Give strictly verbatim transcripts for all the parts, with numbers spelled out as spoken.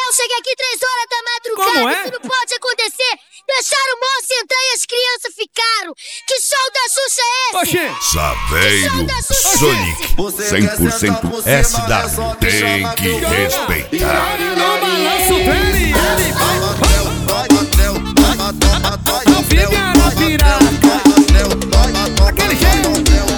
irmão, cheguei aqui três horas da madrugada. Como é? Isso não pode acontecer. Deixaram o moço entrar e as crianças ficaram. Que show da Xuxa é esse? Oxê. Saveiro Sonic cem por cento S W. Tem que respeitar. Não balança o pele, ele não fica na piraca. Aquele jeito.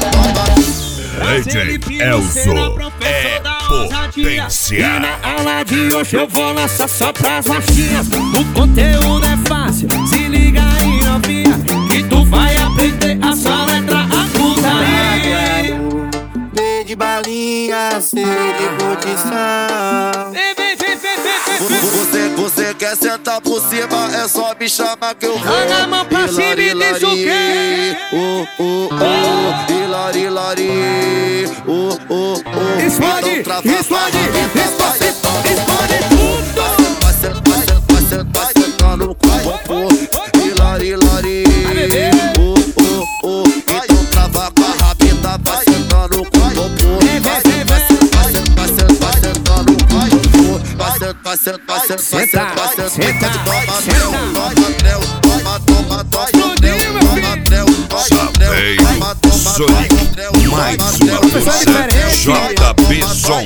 D J Elzo é potência. E na aula de hoje eu vou lançar só pras baixinhas. O conteúdo é fácil, se liga aí novinha, que tu vai aprender a só letra a putaria. B de balinha, C de curtição. Vem, vem, vem, vem, vem, vem. Você, você quer sentar por cima, é só me chamar que eu vou. Joga a mão pra cima e diz o quê? Oh, oh, oh, hilari, hilari. Oh, oh, oh. Explode, explode, explode, explode tudo. Vai sentando, vai sentando, vai sentando no corpo. Hilari, hilari. Oh, oh, oh. Então trava com a rabita, vai sentando no corpo. Vai sentando, vai sentando, vai sentando, vai sentando no corpo. Vai sentando, vai sentando, vai sentando, vai sentando, vai sentando. Saveiro Sonic, mais uma versão J B Som.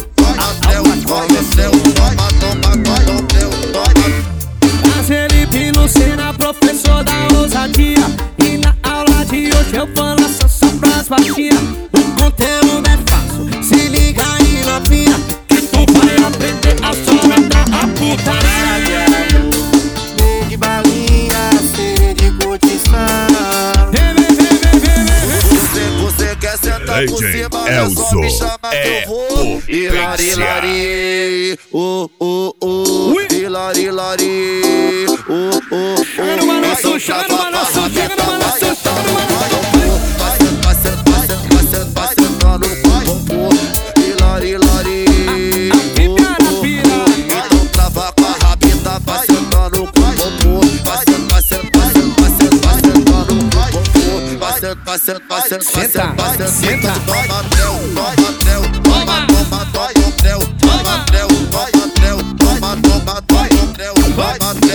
Felipe Lucena, professor da ousadia. E na aula de hoje eu vou lançar só pras baixinhas. O conteúdo é fácil, se liga aí novinha, que tu vai aprender a só letra a putaria. B de balinha, C de curtição. Vem, vem, vem, vem, vem, vem. Você, você quer sentar por D J cima, é só me Elzo chamar que é eu vou. Hilari, potência. hilari. Oh, oh, oh. Hilari, hilari. Oh, oh, oh. Chega no balanço, chega no balanço, chega no balanço, chega no balanço. Vai sentando, vai sentando, vai sentando, vai sentando no corpo. Hilari, hilari. Pipiara, pira. Então trava com a rabita, vai sentando no corpo. Vai sentando, vai sentando, vai sentando, vai sentando, vai sentando no corpo. Vai sentando, vai sentando, vai sentando, vai sentando, vai sentando. Senta. Toma, treu, toma, treu, toma, toma, toma, treu, toma, treu, toma, treu, toma, toma, toma, treu, toma,